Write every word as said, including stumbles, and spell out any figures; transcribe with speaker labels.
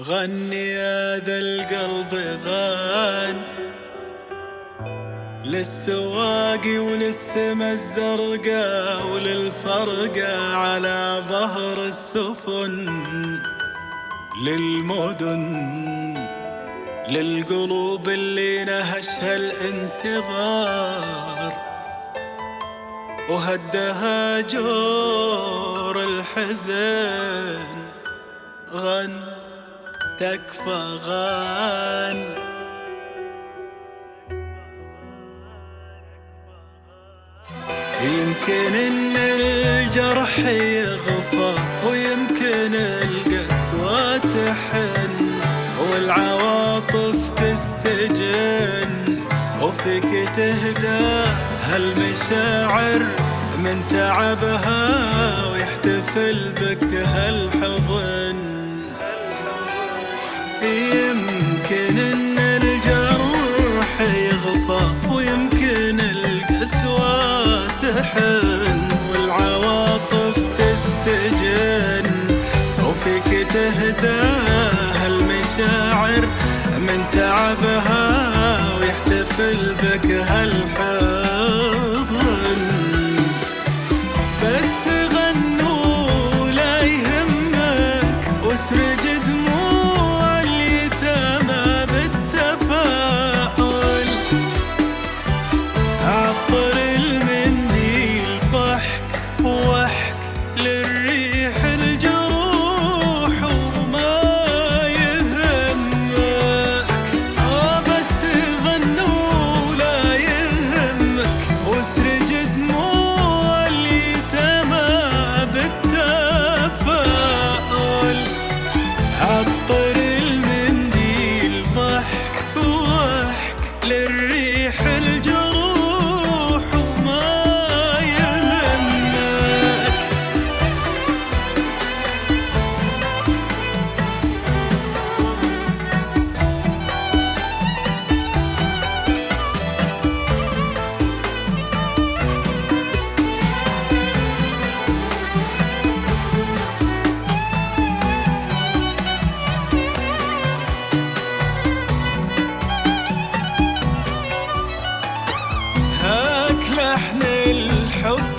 Speaker 1: غني يا ذا القلب غان للسواقي وللسما الزرقاء وللفرقة على ظهر السفن، للمدن للقلوب اللي نهشها الانتظار وهدها جور الحزن. غن تكفى غان يمكن ان الجرح يغفى ويمكن القسوة تحن والعواطف تستجن وفيك تهدى هالمشاعر من تعبها ويحتفل بك هالحضن. يمكن ان الجرح يغفى ويمكن القسوة تحن والعواطف تستجن وفيك تهدى هالمشاعر من تعبها ويحتفل بك هالحضن. بس غنوا لا يهمك واسرج دموع اليتامى بالتفاؤل، عطر المنديل ضحك وحك للريح الجروح وما يهمك. آه بس غنوا لا يهمك واسرج دموع اليتامى بالتفاؤل، عطر المنديل ضحك وحك للريح الجروح وما يهمك. هاك لحن الحب